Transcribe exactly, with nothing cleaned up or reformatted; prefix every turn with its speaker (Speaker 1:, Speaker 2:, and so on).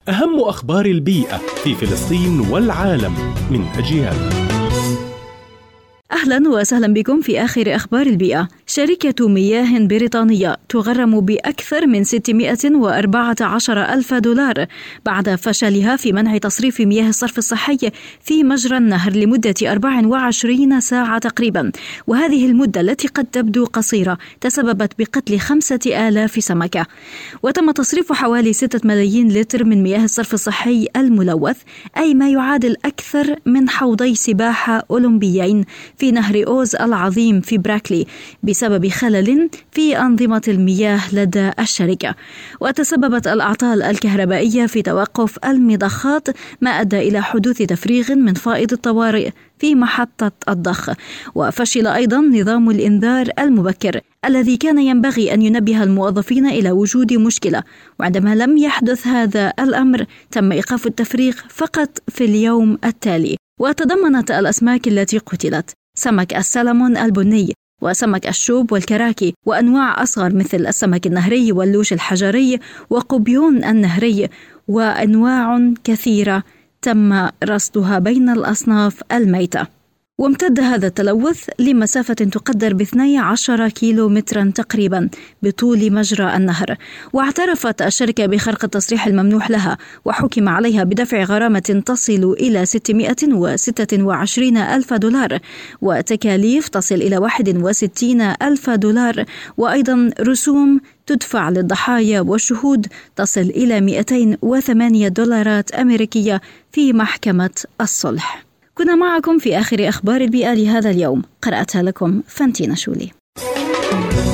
Speaker 1: أهم أخبار البيئة في فلسطين والعالم من أجيال.
Speaker 2: أهلا وسهلا بكم في آخر أخبار البيئة. شركة مياه بريطانية تغرم بأكثر من ستمائة وأربعة عشر ألف دولار بعد فشلها في منع تصريف مياه الصرف الصحي في مجرى النهر لمدة أربع وعشرين ساعة تقريبا، وهذه المدة التي قد تبدو قصيرة تسببت بقتل خمسة آلاف سمكة. وتم تصريف حوالي ستة ملايين لتر من مياه الصرف الصحي الملوث، أي ما يعادل أكثر من حوضي سباحة أولمبيين في نهر أوز العظيم في براكلي بسبب خلل في أنظمة المياه لدى الشركة. وتسببت الأعطال الكهربائية في توقف المضخات، ما أدى إلى حدوث تفريغ من فائض الطوارئ في محطة الضخ. وفشل أيضا نظام الإنذار المبكر الذي كان ينبغي أن ينبه الموظفين إلى وجود مشكلة، وعندما لم يحدث هذا الأمر تم إيقاف التفريغ فقط في اليوم التالي. وتضمنت الأسماك التي قتلت سمك السلمون البني وسمك الشوب والكراكي، وأنواع أصغر مثل السمك النهري واللوش الحجري وقبيون النهري، وأنواع كثيرة تم رصدها بين الأصناف الميتة. وامتد هذا التلوث لمسافة تقدر باثني عشر كيلو مترا تقريبا بطول مجرى النهر. واعترفت الشركة بخرق التصريح الممنوح لها، وحكم عليها بدفع غرامة تصل إلى ستمائة وستة وعشرين ألف دولار، وتكاليف تصل إلى واحد وستين ألف دولار، وأيضا رسوم تدفع للضحايا والشهود تصل إلى مئتين وثمانية دولارات أمريكية في محكمة الصلح. كنا معكم في آخر أخبار البيئة لهذا اليوم، قرأتها لكم فانتينا شولي.